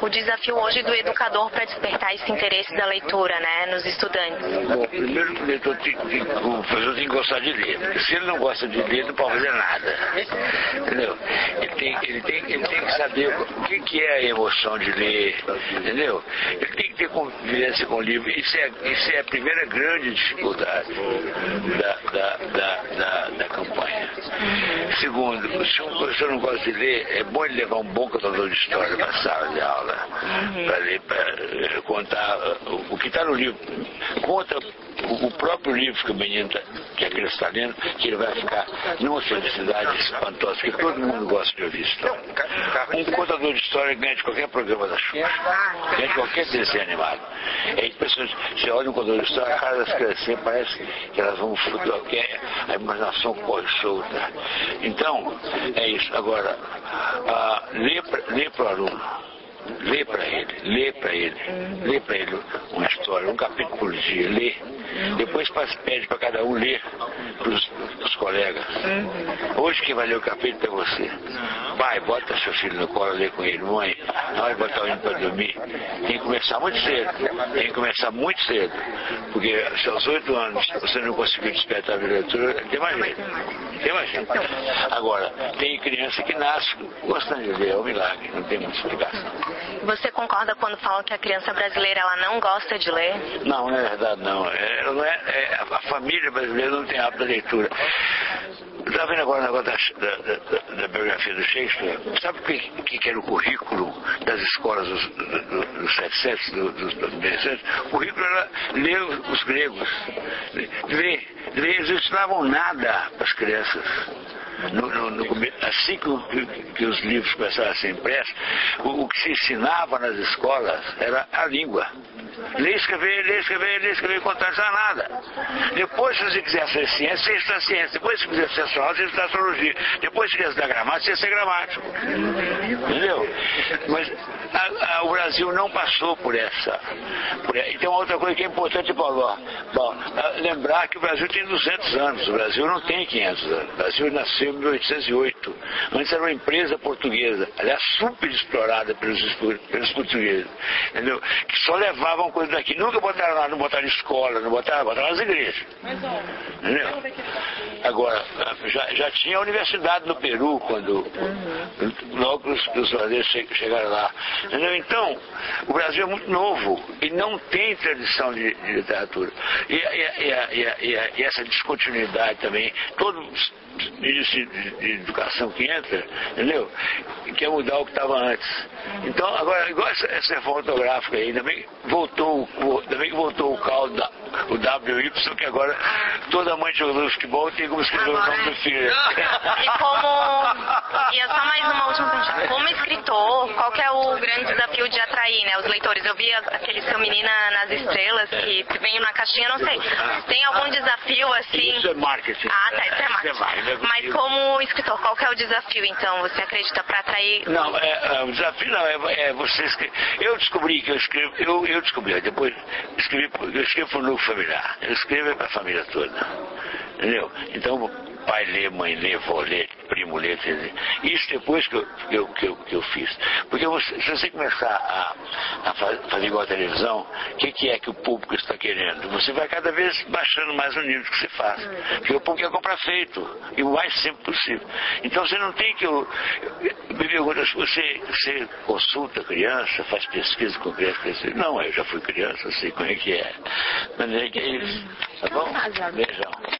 o desafio hoje do educador para despertar esse interesse da leitura, né, nos estudantes? Bom, primeiro o leitor o professor tem que gostar de ler. Se ele não gosta de ler, não pode fazer nada. Entendeu? Ele tem que saber o que é a emoção de ler, entendeu? Ele tem que ter convivência com o livro. Isso é a primeira grande dificuldade da campanha. Segundo, se um professor não gosta de ler, é bom ele levar um bom contador de história para a sala de aula, para ler, para contar o que está no livro. Conta o próprio livro que o menino, que a criança está lendo, que ele vai ficar numa felicidade espantosa, que todo mundo gosta de ouvir história. Um contador de história ganha de qualquer programa da Xuxa, ganha de qualquer desenho animado. É impressionante. Você olha um contador de história, a cara das crianças parece que elas vão flutuar, a imaginação corre solta. Então, é isso. Agora, lê para o aluno. Lê para ele uma história, um capítulo por dia, lê. Depois pede para cada um ler para os colegas. Hoje quem vai ler o capítulo é você. Pai, bota seu filho no colo, lê com ele. Mãe, na hora de botar o menino para dormir, tem que começar muito cedo. Porque se aos 8 anos você não conseguiu despertar a leitura, tem mais jeito. Agora, tem criança que nasce gostando de ler, é um milagre, não tem muita explicação. Você concorda quando falam que a criança brasileira ela não gosta de ler? Não, não é verdade, não. A família brasileira não tem hábito da leitura. Eu estava vendo agora o negócio da biografia do Shakespeare. Sabe o que era o currículo das escolas dos 700, dos 1700? O currículo era ler os gregos. Eles não ensinavam nada para as crianças. Assim que os livros começaram a ser impressos, o que se ensinava nas escolas era a língua. Ler, escrever, contar, não nada. Depois, se você quiser ser ciência, você está ciência. Depois, se quiser ser astronauta, você está astrologia. Depois, se quiser estudar gramática, você ser gramático. Entendeu? Mas o Brasil não passou por essa. E tem uma outra coisa que é importante, Paulo. Lembrar que o Brasil tem 200 anos. O Brasil não tem 500 anos. O Brasil nasceu em 1808. Antes era uma empresa portuguesa, aliás, super explorada pelos portugueses. Entendeu? Que só levavam coisa daqui. Nunca botaram lá, não botaram escola, botaram nas igrejas. Entendeu? Agora, já tinha a universidade no Peru, quando logo os brasileiros chegaram lá. Entendeu? Então, o Brasil é muito novo e não tem tradição de literatura. E essa descontinuidade também, todo ministro de educação que entra, entendeu? Quer mudar o que estava antes. Então, agora, igual essa reforma ortográfica aí, ainda bem que voltou o caldo, o WY, que agora toda mãe de jogador de futebol tem como escrever o nome do filho. E é só mais uma última pergunta. Como escritor, qual que é o grande desafio de atrair, né, os leitores? Eu vi aquele seu Menina nas Estrelas, que veio na caixinha, não sei. Tem algum desafio assim? Isso é marketing. Ah, tá, isso é marketing. Mas como escritor, qual que é o desafio, então, você acredita, para atrair? Não, o desafio não, é você escrever. Eu descobri que eu descobri, depois eu escrevo para o núcleo familiar, eu escrevo para a família toda, entendeu? Então, pai lê, mãe lê, vó lê, primo lê, isso depois que eu fiz. Porque se você começar a fazer igual a televisão, o que é que o público está querendo? Você vai cada vez baixando mais o nível que você faz. Porque o público quer comprar feito, e o mais simples possível. Então você não tem que... Me pergunta, você consulta criança, faz pesquisa com criança? Não, eu já fui criança, eu sei como é que é. Mas é que é isso. Tá bom? Beijão.